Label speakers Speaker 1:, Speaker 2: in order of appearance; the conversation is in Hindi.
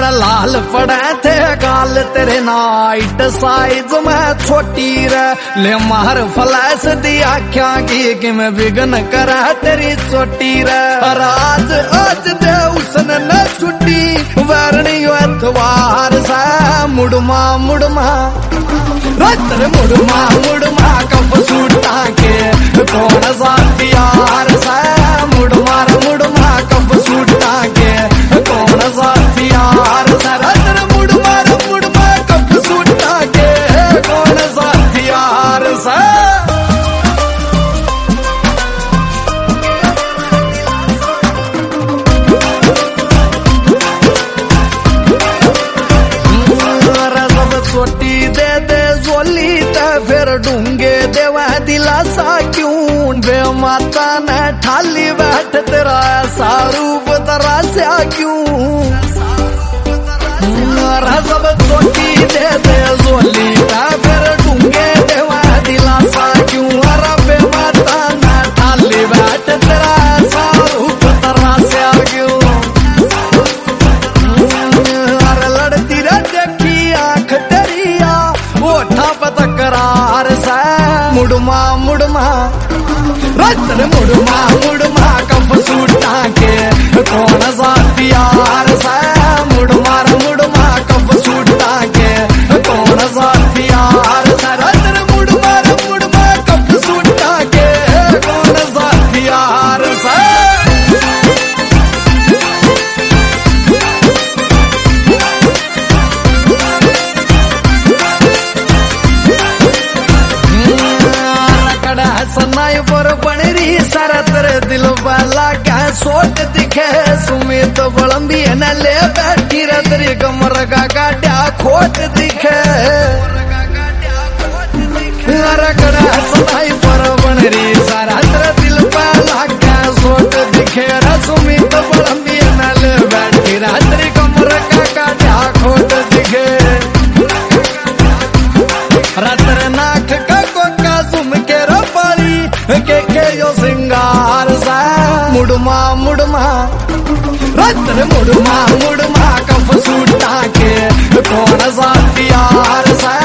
Speaker 1: तेरा लाल पड़े थे गाल तेरे नाइट साइज में छोटी रे ले मार फ्लैश दी आख्या की मैं विघन करा तेरी छोटी रे राज आज दे उसने न छुट्टी वरणी एतवार सा मुड़मा मुड़मा तेरे मुड़मा मुड़मा कब सूटा के कौन सा प्यार सा मुड़मा मुड़मा कब सूटा के कौन सा प्यार सा तेरे मुड़मा मुड़मा कब सूटा के कौन सा प्यार सा छोटी दे दे जोली ते फिर डूंगे देवा दिलासा क्यों बे माता ने ठाली बैठ तेरा ऐसा रूप तेरा से क्यों सब छोटी दे दे जोली ते फिर डूंगे देवा दिलासा क्यों अरे बे माता ने ठाली बैठ तेरा ऐसा रूप तेरा से क्यों अरे लड़ती रे देखी आंख तकरार सा मुड़मा मुड़मा तेरे मुड़मा मुड़मा कब सूटा के कौन सा प्यार सा मुड़मा मुड़मा कब सूटा के कौन सा प्यार सा तेरे मुड़मा मुड़मा कब सूटा के कौन सा प्यार सा सनाई पर बनरी सारा तेरे दिल वाला क्या सोट दिखे सुमित बुलंदी न ले बैठी रे तेरी कमर का गाड्या खोट दिखे रकड़ा सनाई पर बनरी सारा तेरे दिल वाला क्या सोट दिखे रे सुमित बुलंदी न ले बैठी रे तेरी कमर का गाड्या खोट दिखे तेरे नाक का कोका सुम के के यो सिंगार सा मुड़मा मुड़मा तेरे मुड़मा मुड़मा कब सूटा के कौन सा प्यार सा